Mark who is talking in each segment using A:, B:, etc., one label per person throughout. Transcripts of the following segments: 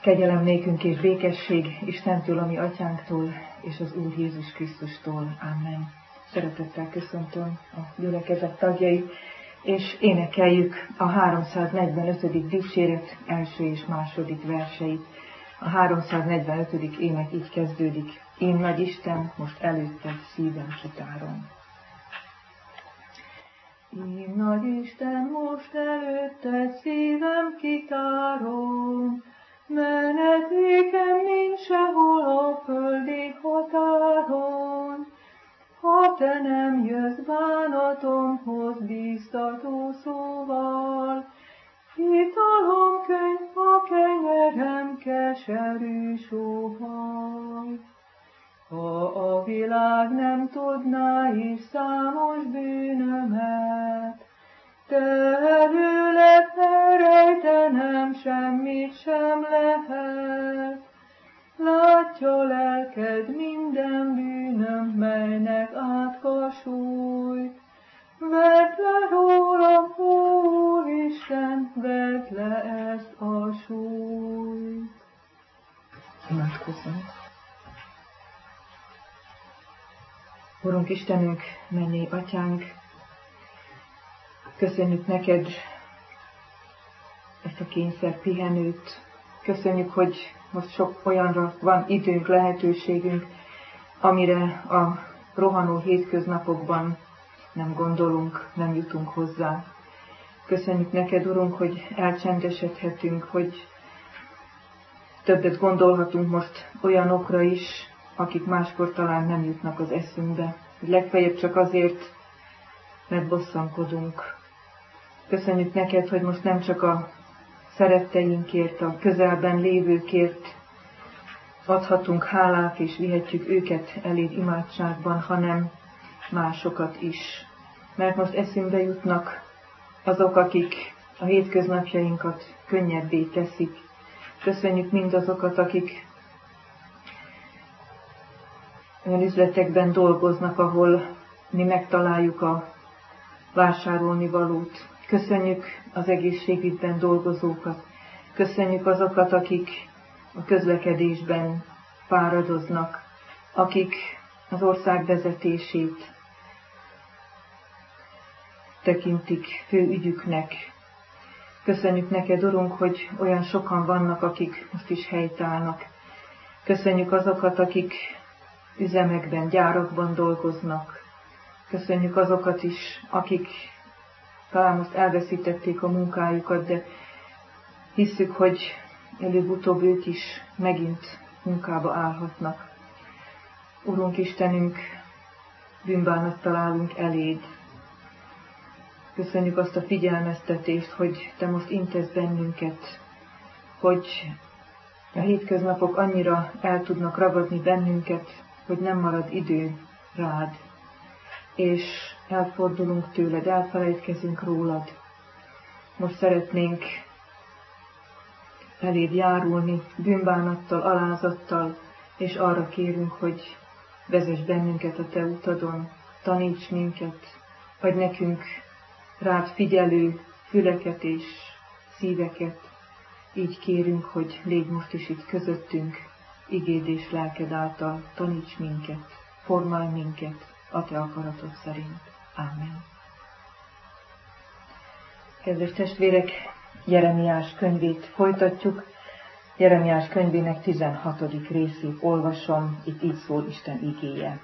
A: Kegyelem nékünk és békesség Istentől, a mi atyánktól, és az Úr Jézus Krisztustól. Amen. Szeretettel köszöntöm a gyülekezet tagjait, és énekeljük a 345. dicséret első és második verseit. A 345. ének így kezdődik. Én nagy Isten, most előtted szívem kitárom. Én nagy Isten, most előtted szívem kitárom, menedékem nincs sehol a földi határon. Ha te nem jössz bánatomhoz biztató szóval, italom könyv, a kenyerem keserű sóhaj. Ha a világ nem tudná is számos bűnömet, te előled elrejtenem, semmit sem lehet. Látja lelked minden bűnöm, melynek átka sújt. Vedd le rólam, ó Úristen, vedd le ezt a súlyt. Imádkozzunk. Urunk Istenünk, mennyei Atyánk, köszönjük neked ezt a kényszer pihenőt. Köszönjük, hogy most sok olyanra van időnk, lehetőségünk, amire a rohanó hétköznapokban nem gondolunk, nem jutunk hozzá. Köszönjük neked, Urunk, hogy elcsendesedhetünk, hogy többet gondolhatunk most olyanokra is, akik máskor talán nem jutnak az eszünkbe. Legfeljebb csak azért, mert bosszankodunk. Köszönjük neked, hogy most nem csak a szeretteinkért, a közelben lévőkért adhatunk hálát, és vihetjük őket eléd imádságban, hanem másokat is. Mert most eszünkbe jutnak azok, akik a hétköznapjainkat könnyebbé teszik. Köszönjük mindazokat, akik olyan üzletekben dolgoznak, ahol mi megtaláljuk a vásárolnivalót. Köszönjük az egészségügyben dolgozókat. Köszönjük azokat, akik a közlekedésben fáradoznak, akik az ország vezetését tekintik fő ügyüknek. Köszönjük neked, Urunk, hogy olyan sokan vannak, akik most is helytállnak. Köszönjük azokat, akik üzemekben, gyárakban dolgoznak. Köszönjük azokat is, akik talán most elveszítették a munkájukat, de hisszük, hogy előbb-utóbb ők is megint munkába állhatnak. Urunk Istenünk, bűnbánattal állunk eléd. Köszönjük azt a figyelmeztetést, hogy te most intesz bennünket, hogy a hétköznapok annyira el tudnak ragadni bennünket, hogy nem marad idő rád, és elfordulunk tőled, elfelejtkezünk rólad. Most szeretnénk eléd járulni bűnbánattal, alázattal, és arra kérünk, hogy vezess bennünket a te utadon, taníts minket, adj nekünk rád figyelő füleket és szíveket. Így kérünk, hogy légy most is itt közöttünk, igéd és lelked által taníts minket, formálj minket a te akaratod szerint. Amen. Kedves testvérek, Jeremiás könyvét folytatjuk. Jeremiás könyvének 16. részét olvasom, itt így szól Isten igéje.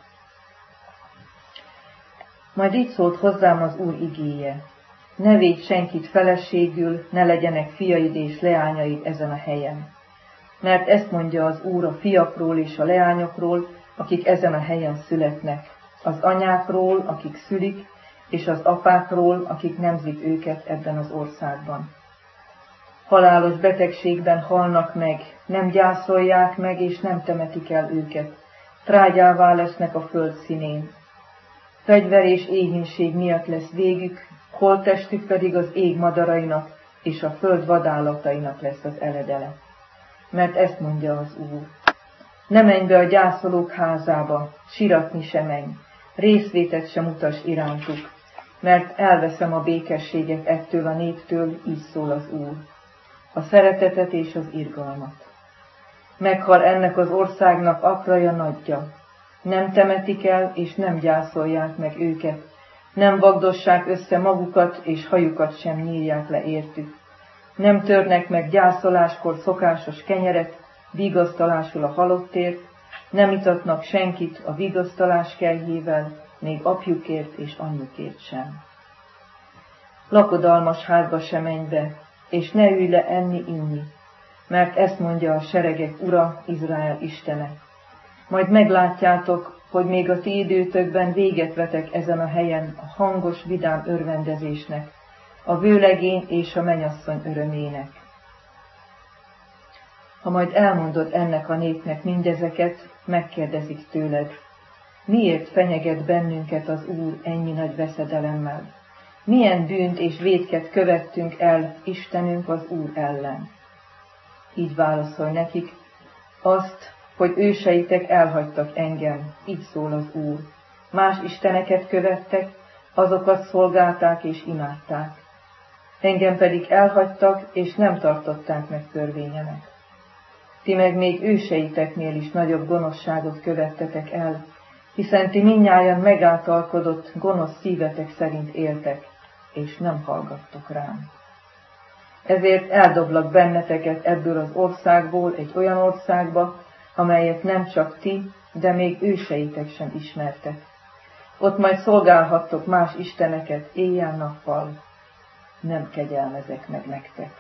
A: Majd így szólt hozzám az Úr igéje: ne védj senkit feleségül, ne legyenek fiaid és leányaid ezen a helyen. Mert ezt mondja az Úr a fiakról és a leányokról, akik ezen a helyen születnek, az anyákról, akik szülik, és az apákról, akik nemzik őket ebben az országban. Halálos betegségben halnak meg, nem gyászolják meg, és nem temetik el őket. Trágyává lesznek a föld színén. Fegyver és éhínség miatt lesz végük, holttestük pedig az ég madarainak és a föld vadállatainak lesz az eledele. Mert ezt mondja az Úr: ne menj be a gyászolók házába, siratni se menj, részvétet sem mutass irántuk, mert elveszem a békességet ettől a néptől, így szól az Úr, a szeretetet és az irgalmat. Meghal ennek az országnak akraja nagyja. Nem temetik el, és nem gyászolják meg őket. Nem vagdossák össze magukat, és hajukat sem nyírják le értük. Nem törnek meg gyászoláskor szokásos kenyeret, vigasztalásul a halottért, nem itatnak senkit a vigasztalás kelyhével, még apjukért és anyjukért sem. Lakodalmas házba se menj be, és ne ülj le enni-inni, mert ezt mondja a seregek ura, Izrael istene. Majd meglátjátok, hogy még a ti időtökben véget vetek ezen a helyen a hangos, vidám örvendezésnek, a vőlegény és a mennyasszony örömének. Ha majd elmondod ennek a népnek mindezeket, megkérdezik tőled, miért fenyeget bennünket az Úr ennyi nagy veszedelemmel? Milyen bűnt és vétket követtünk el Istenünk az Úr ellen? Így válaszol nekik, azt, hogy őseitek elhagytak engem, így szól az Úr. Más isteneket követtek, azokat szolgálták és imádták. Engem pedig elhagytak, és nem tartották meg törvényemet. Ti meg még őseiteknél is nagyobb gonoszságot követtetek el, hiszen ti mindnyájan megáltalkodott, gonosz szívetek szerint éltek, és nem hallgattok rám. Ezért eldoblak benneteket ebből az országból egy olyan országba, amelyet nem csak ti, de még őseitek sem ismertek. Ott majd szolgálhattok más isteneket éjjel-nappal, nem kegyelmezek meg nektek.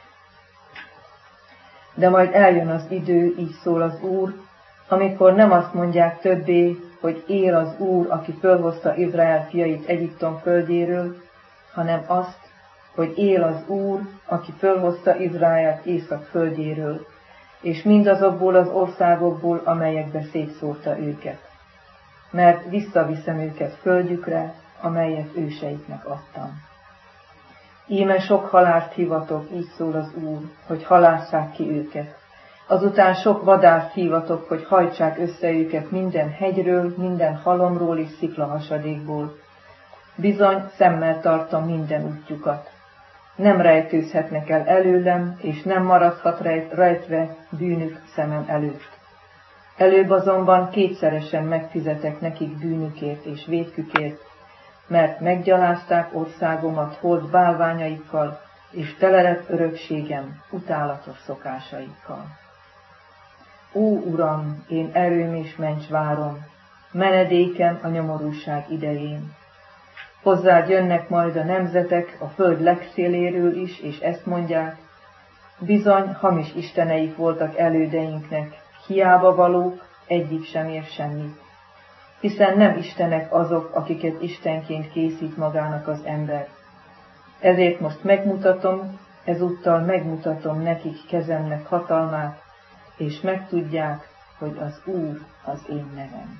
A: De majd eljön az idő, így szól az Úr, amikor nem azt mondják többé, hogy él az Úr, aki fölhozta Izrael fiait Egyiptom földjéről, hanem azt, hogy él az Úr, aki fölhozta Izraelt Észak földjéről, és mindazokból az országokból, amelyekbe szétszórta őket. Mert visszaviszem őket földjükre, amelyet őseiknek adtam. Íme sok halált hivatok, így szól az Úr, hogy halásszák ki őket. Azután sok vadászt hívatok, hogy hajtsák össze őket minden hegyről, minden halomról és sziklahasadékból. Bizony szemmel tartom minden útjukat. Nem rejtőzhetnek el előlem, és nem maradhat rejtve bűnük szemem előtt. Előbb azonban kétszeresen megfizetek nekik bűnükért és vétkükért, mert meggyalázták országomat holt bálványaikkal, és tele lett örökségem utálatos szokásaikkal. Ó, Uram, én erőm és mencs várom, menedékem a nyomorúság idején. Hozzád jönnek majd a nemzetek a föld legszéléről is, és ezt mondják, bizony hamis isteneik voltak elődeinknek, hiába valók, egyik sem ér semmit. Hiszen nem istenek azok, akiket istenként készít magának az ember. Ezért most ezúttal megmutatom nekik kezemnek hatalmát, és megtudják, hogy az Úr az én nevem.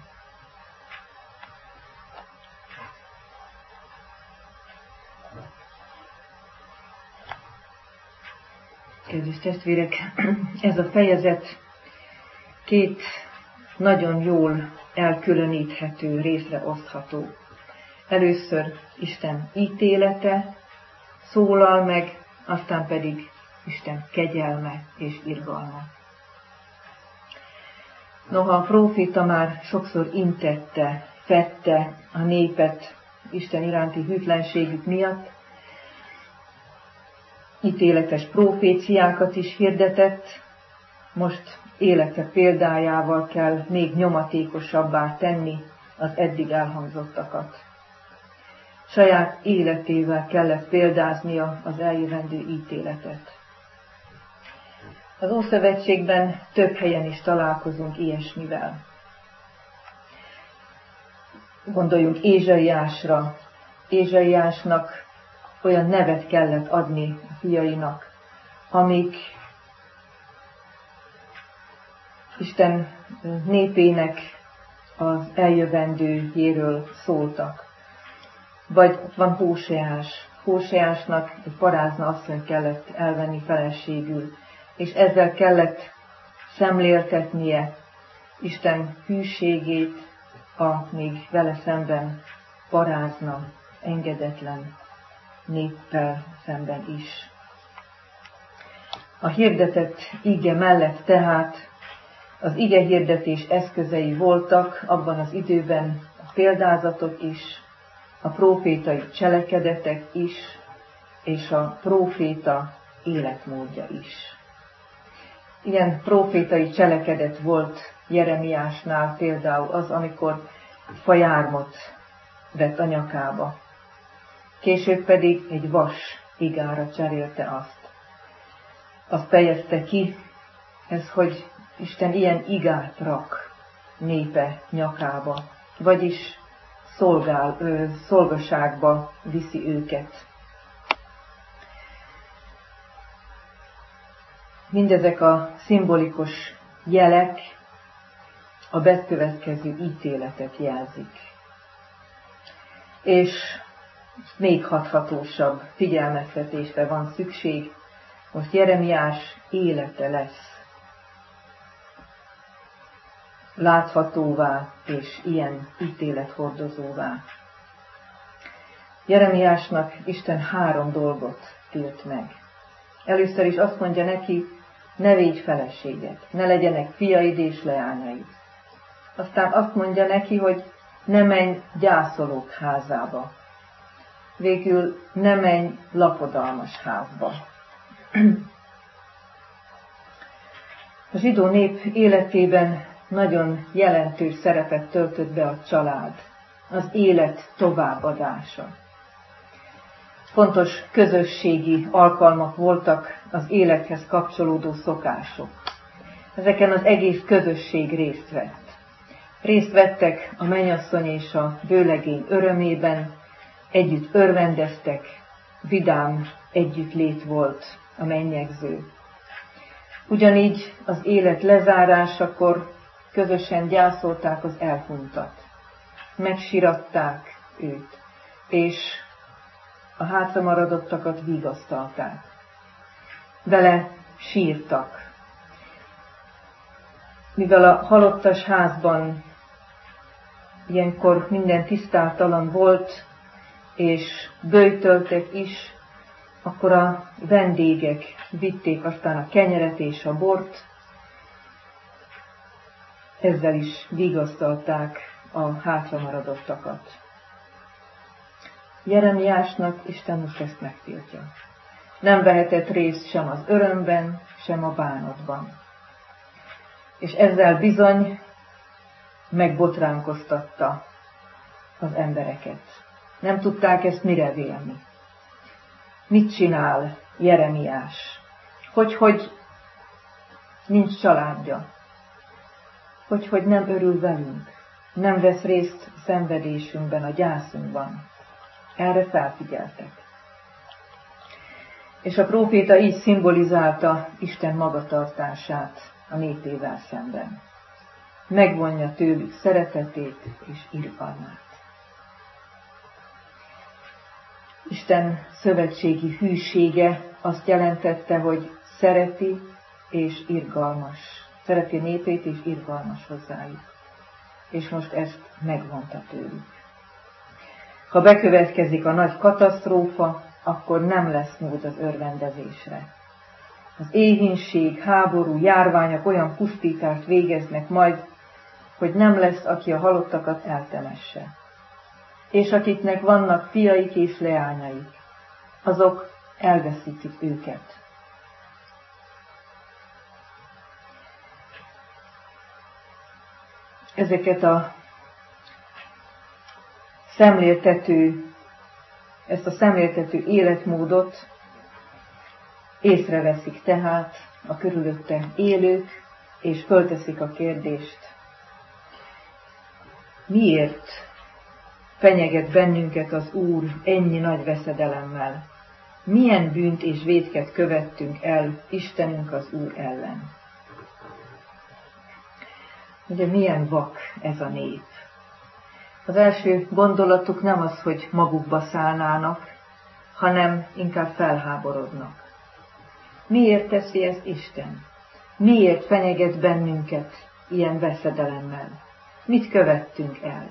A: Kedves testvérek, ez a fejezet két nagyon jól elkülöníthető, részre osztható. Először Isten ítélete szólal meg, aztán pedig Isten kegyelme és irgalma. Noha a próféta már sokszor intette, fedte a népet Isten iránti hűtlenségük miatt, ítéletes proféciákat is hirdetett, most élete példájával kell még nyomatékosabbá tenni az eddig elhangzottakat. Saját életével kellett példáznia az eljövendő ítéletet. Az Ószövetségben több helyen is találkozunk ilyesmivel. Gondoljunk Ézsaiásra. Ézsaiásnak olyan nevet kellett adni a fiainak, amik Isten népének az eljövendőjéről szóltak. Vagy van Hóseás. Hóseásnak egy parázna asszonyt kellett elvenni feleségül, és ezzel kellett szemléltetnie Isten hűségét a még vele szemben parázna, engedetlen néppel szemben is. A hirdetett ige mellett tehát Az igehirdetés eszközei voltak abban az időben a példázatok is, a prófétai cselekedetek is, és a próféta életmódja is. Ilyen prófétai cselekedet volt Jeremiásnál például az, amikor fajármot vett a nyakába. Később pedig egy vas igára cserélte azt. Azt fejezte ki, ez, hogy Isten ilyen igát rak népe nyakába, vagyis szolgaságba viszi őket. Mindezek a szimbolikus jelek a bekövetkező ítéletet jelzik. És még hathatósabb figyelmeztetésre van szükség, most Jeremiás élete lesz láthatóvá és ilyen ítélethordozóvá. Jeremiásnak Isten 3 dolgot tilt meg. Először is azt mondja neki, ne védj feleséget, ne legyenek fiaid és leányaid. Aztán azt mondja neki, hogy ne menj gyászolók házába. Végül ne menj lakodalmas házba. A zsidó nép életében nagyon jelentős szerepet töltött be a család, az élet továbbadása. Fontos közösségi alkalmak voltak az élethez kapcsolódó szokások. Ezeken az egész közösség részt vett. Részt vettek a mennyasszony és a vőlegény örömében, együtt örvendeztek, vidám együttlét volt a mennyegző. Ugyanígy az élet lezárásakor közösen gyászolták az elhunytat. Megsiratták őt, és a hátramaradottakat vigasztalták. Vele sírtak. Mivel a halottas házban ilyenkor minden tisztátalan volt, és böjtöltek is, akkor a vendégek vitték aztán a kenyeret és a bort, ezzel is vigasztalták a hátramaradottakat. Jeremiásnak Isten most ezt megtiltja. Nem vehetett részt sem az örömben, sem a bánatban. És ezzel bizony megbotránkoztatta az embereket. Nem tudták ezt mire vélni. Mit csinál Jeremiás? Hogy nincs családja? Hogy nem örül velünk? Nem vesz részt a szenvedésünkben, a gyászunkban? Erre felfigyeltek. És a próféta így szimbolizálta Isten magatartását a népével szemben. Megvonja tőlük szeretetét és irgalmát. Isten szövetségi hűsége azt jelentette, hogy szereti és irgalmas. Szereti népét és irgalmas hozzájuk. És most ezt megvonta tőlük. Ha bekövetkezik a nagy katasztrófa, akkor nem lesz mód az örvendezésre. Az éhínség, háború, járványok olyan pusztítást végeznek majd, hogy nem lesz, aki a halottakat eltemesse. És akiknek vannak fiaik és leányaik, azok elveszítik őket. Ezt a szemléltető életmódot észreveszik tehát a körülötte élők, és fölteszik a kérdést. Miért fenyeget bennünket az Úr ennyi nagy veszedelemmel? Milyen bűnt és vétket követtünk el Istenünk az Úr ellen? Ugye milyen vak ez a nép? Az első gondolatuk nem az, hogy magukba szállnának, hanem inkább felháborodnak. Miért teszi ezt Isten? Miért fenyeget bennünket ilyen veszedelemmel? Mit követtünk el?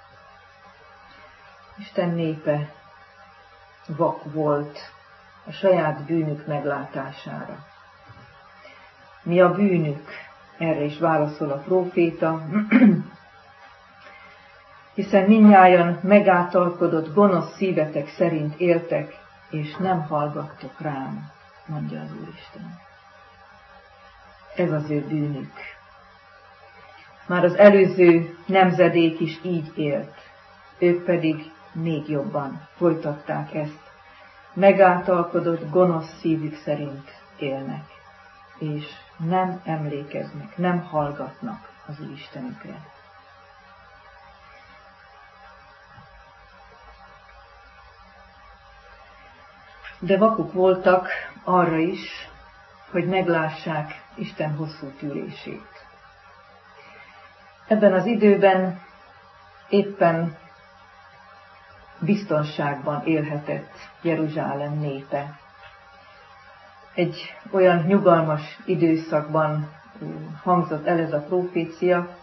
A: Isten népe vak volt a saját bűnük meglátására. Mi a bűnük Erre is válaszol a próféta. Hiszen mindnyájan megáltalkodott gonosz szívetek szerint éltek, és nem hallgattok rám, mondja az Úristen. Ez az ő bűnük. Már az előző nemzedék is így élt, ők pedig még jobban folytatták ezt. Megáltalkodott gonosz szívük szerint élnek, és nem emlékeznek, nem hallgatnak az ő Istenükre. De vakuk voltak arra is, hogy meglássák Isten hosszú tűrését. Ebben az időben éppen biztonságban élhetett Jeruzsálem népe. Egy olyan nyugalmas időszakban hangzott el ez a profécia,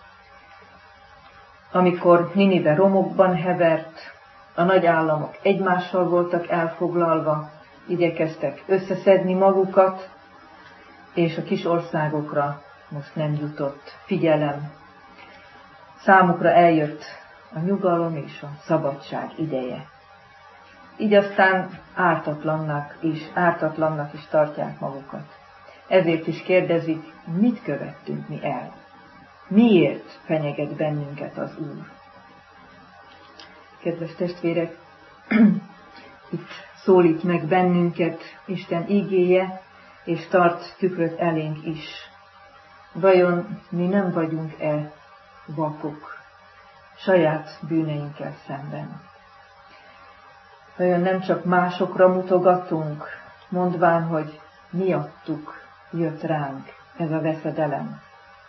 A: amikor Ninive romokban hevert, a nagy államok egymással voltak elfoglalva, igyekeztek összeszedni magukat, és a kis országokra most nem jutott figyelem. Számukra eljött a nyugalom és a szabadság ideje. Így aztán ártatlannak is tartják magukat. Ezért is kérdezik, mit követtünk mi el? Miért fenyeget bennünket az Úr? Kedves testvérek, itt szólít meg bennünket Isten igéje, és tart tükröt elénk is. Vajon mi nem vagyunk-e vakok saját bűneinkkel szemben? Vajon nem csak másokra mutogatunk, mondván, hogy miattuk jött ránk ez a veszedelem?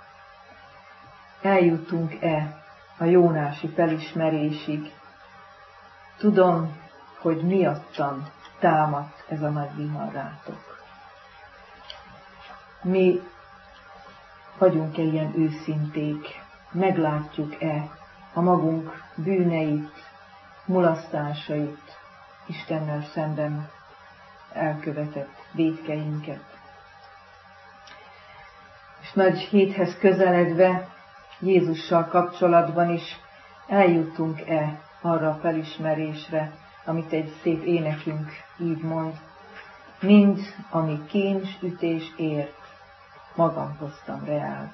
A: Eljutunk-e a jónási felismerésig? Tudom, hogy miattam támadt ez a nagy vihar rátok. Mi vagyunk-e ilyen őszinték? Meglátjuk-e a magunk bűneit, mulasztásait, Istennel szemben elkövetett vétkeinket? És nagy héthez közeledve, Jézussal kapcsolatban is eljutunk-e arra a felismerésre, amit egy szép énekünk így mond: mind, ami kincs, ütés ért, magam hoztam reád.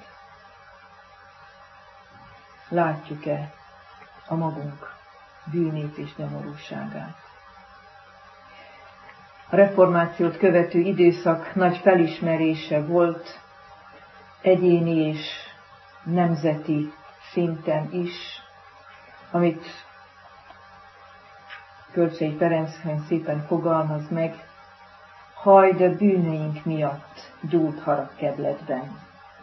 A: Látjuk-e a magunk bűnét és nyomorúságát? A reformációt követő időszak nagy felismerése volt egyéni és nemzeti szinten is, amit Kölcsei Ferenc szépen fogalmaz meg: haj, de bűneink miatt gyújt harag kedledben.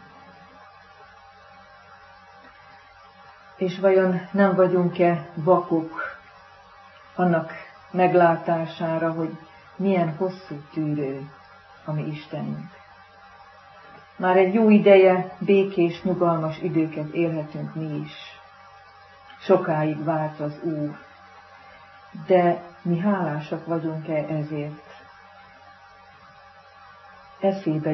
A: És vajon nem vagyunk-e vakok annak meglátására, hogy milyen hosszú tűrő a mi Istenünk? Már egy jó ideje békés, nyugalmas időket élhetünk mi is. Sokáig várt az Úr, de mi hálásak vagyunk-e ezért? Eszünkbe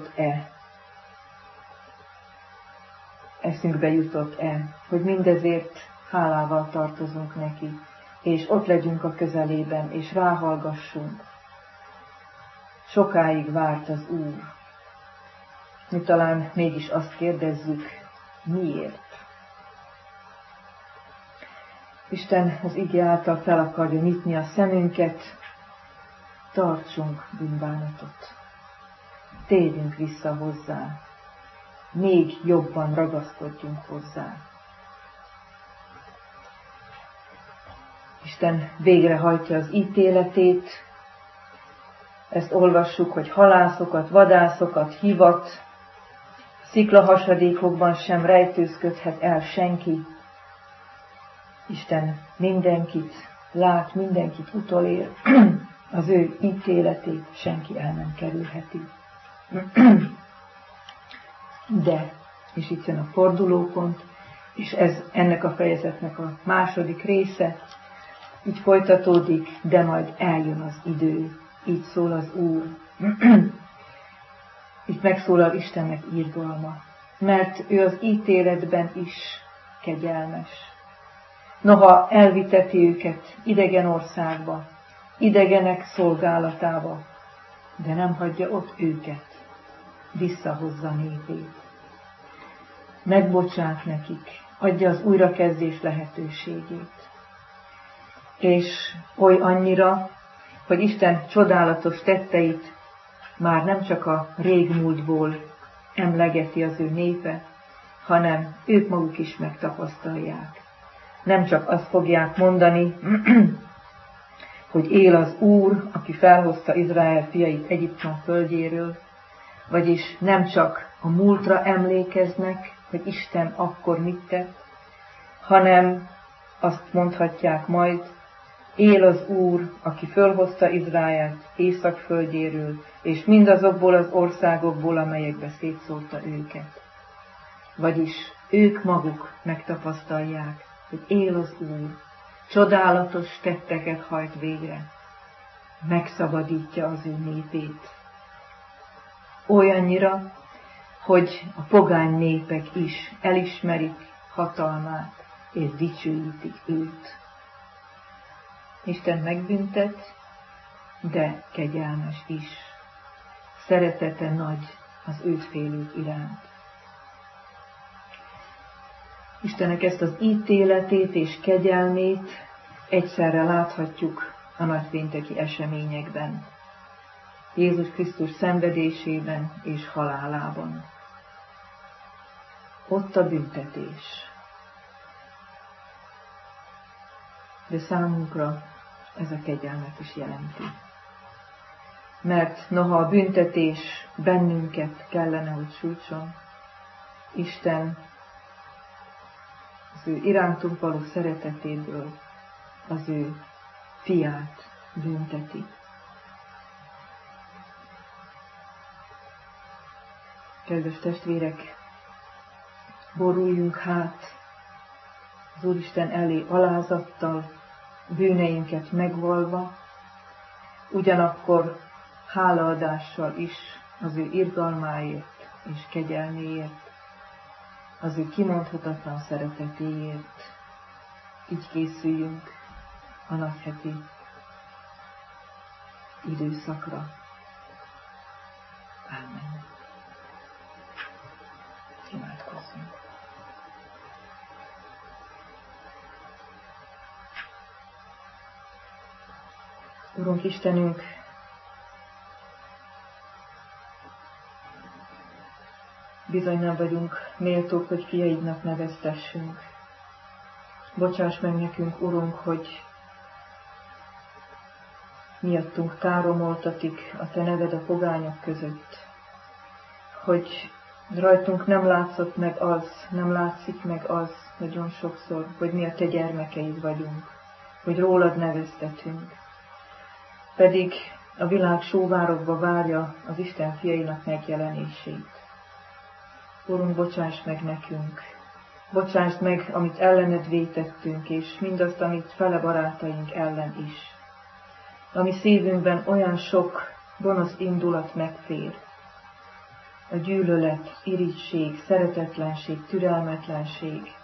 A: jutott-e, hogy mindezért hálával tartozunk neki, és ott legyünk a közelében, és ráhallgassunk. Sokáig várt az Úr. Mi talán mégis azt kérdezzük, miért? Isten az ige által fel akarja nyitni a szemünket, tartsunk bűnbánatot. Térjünk vissza hozzá, még jobban ragaszkodjunk hozzá. Isten végrehajtja az ítéletét, ezt olvassuk, hogy halászokat, vadászokat hivat, sziklahasadékokban sem rejtőzködhet el senki. Isten mindenkit lát, mindenkit utolér, az ő ítéletét senki el nem kerülheti. De, és itt jön a fordulópont, és ez ennek a fejezetnek a második része, így folytatódik, de majd eljön az idő, így szól az Úr. Itt megszólal Istennek irgalma. mert ő az ítéletben is kegyelmes. Noha elviteti őket idegen országba, idegenek szolgálatába, de nem hagyja ott őket, visszahozza népét. Megbocsát nekik, adja az újrakezdés lehetőségét. És oly annyira, hogy Isten csodálatos tetteit már nem csak a régmúltból emlegeti az ő népe, hanem ők maguk is megtapasztalják. Nem csak azt fogják mondani, hogy él az Úr, aki felhozta Izrael fiait Egyiptom földjéről, vagyis nem csak a múltra emlékeznek, hogy Isten akkor mit tett, hanem azt mondhatják majd, él az Úr, aki fölhozta Izraelt Észak földjéről, és mindazokból az országokból, amelyekbe szétszórta őket. Vagyis ők maguk megtapasztalják, hogy él az Úr, csodálatos tetteket hajt végre, megszabadítja az ő népét. Olyannyira, hogy a pogány népek is elismerik hatalmát, és dicsőítik őt. Isten megbüntet, de kegyelmes is. Szeretete nagy az őt félők iránt. Istennek ezt az ítéletét és kegyelmét egyszerre láthatjuk a nagypénteki eseményekben. Jézus Krisztus szenvedésében és halálában. Ott a büntetés. De számunkra ez a kegyelmet is jelenti. Mert noha a büntetés bennünket kellene, hogy sújtson, Isten az ő irántunk való szeretetéből az ő fiát bünteti. Kedves testvérek, boruljunk hát az Úristen elé alázattal, bűneinket megvalva, ugyanakkor hálaadással is az ő irgalmáért és kegyelméért, az ő kimondhatatlan szeretetéért. Így készüljünk a nagyheti időszakra. Ámen. Imádkozzunk. Urunk Istenünk, bizony nem vagyunk méltók, hogy fiaidnak neveztessünk. Bocsáss meg nekünk, Urunk, hogy miattunk káromoltatik a Te neved a pogányok között, hogy rajtunk nem látszott meg az, nem látszik meg az nagyon sokszor, hogy mi a Te gyermekeid vagyunk, hogy rólad neveztetünk. Pedig a világ sóvárokba várja az Isten fiainak megjelenését. Urunk, bocsáss meg nekünk, bocsáss meg, amit ellened vétettünk, és mindazt, amit fele barátaink ellen is. Ami szívünkben olyan sok gonosz indulat megfér. A gyűlölet, irigység, szeretetlenség, türelmetlenség.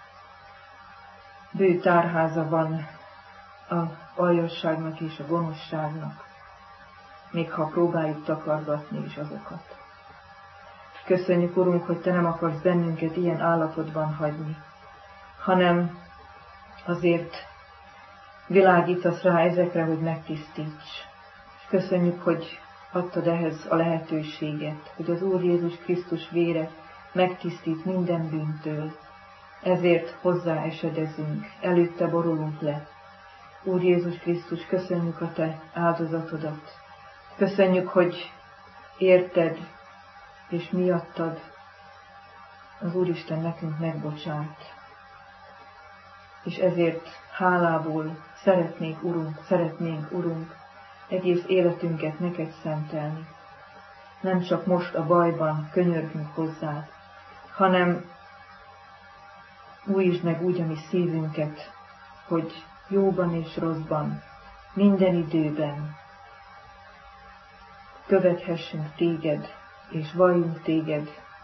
A: Bő tárháza van a aljasságnak és a gonoszságnak, még ha próbáljuk takargatni is azokat. Köszönjük, Urunk, hogy Te nem akarsz bennünket ilyen állapotban hagyni, hanem azért világítasz rá ezekre, hogy megtisztíts. És köszönjük, hogy adtad ehhez a lehetőséget, hogy az Úr Jézus Krisztus vére megtisztít minden bűntől. Ezért hozzáesedezünk, előtte borulunk le. Úr Jézus Krisztus, köszönjük a Te áldozatodat. Köszönjük, hogy érted és miattad az Úristen nekünk megbocsát. És ezért hálából szeretnénk, Urunk, egész életünket neked szentelni. Nem csak most a bajban könyörgünk hozzád, hanem újítsd meg úgy a mi szívünket, hogy jóban és rosszban, minden időben követhessünk téged, és valljunk téged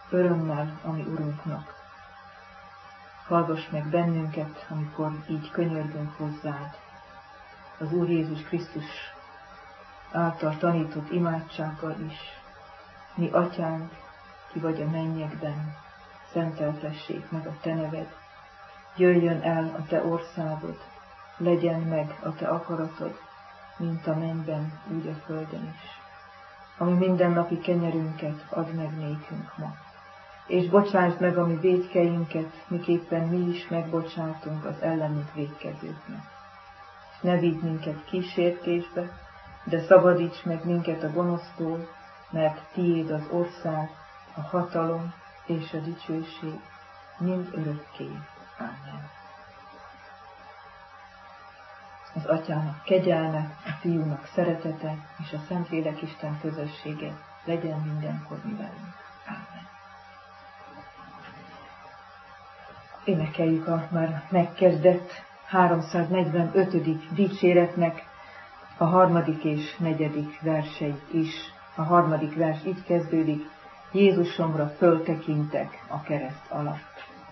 A: örömmel a mi Urunknak. Hallgass meg bennünket, amikor így könyörgünk hozzád. Az Úr Jézus Krisztus által tanított imádsággal is. Mi atyánk, ki vagy a mennyekben, szenteltessék meg a te neved. Jöjjön el a te országod, legyen meg a te akaratod, mint a mennyben, úgy a földön is. Ami mindennapi kenyerünket add meg nékünk ma, és bocsásd meg a mi vétkeinket, miképpen mi is megbocsátunk az ellenünk vétkezőknek. És ne vigy minket kísértésbe, de szabadíts meg minket a gonosztól, mert tiéd az ország, a hatalom és a dicsőség mind örökké. Amen. Az Atyának kegyelme, a Fiúnak szeretete és a Szentlélek Isten közössége legyen mindenkor mi velünk. Amen. Énekeljük a már megkezdett 345. dicséretnek a 3. és 4. verseit is. A 3. vers így kezdődik: Jézusomra föltekintek a kereszt alatt.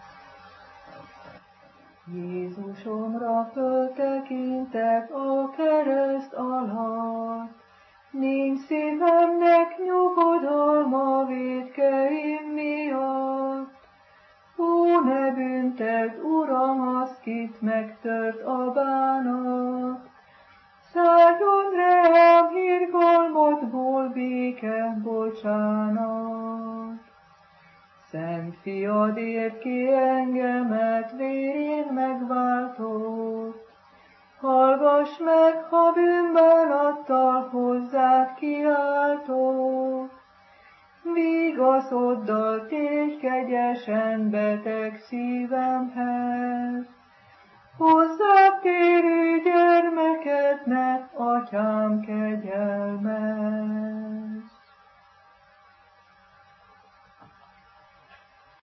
A: Jézusomra föltekintek a kereszt alatt, nincs szívemnek nyugodalma vétkeim miatt. Ó, ne büntet, Uram, azt, kit megtört a bánat, szálljon rám irgalmadból béke, bocsánat. Szent fiadért ki engemet vérén megváltott, hallgass meg, ha bűnbánattal hozzád kiáltott. Vigaszoddal tégy kegyesen beteg szívemhez, hozzád térő gyermekednek, atyám,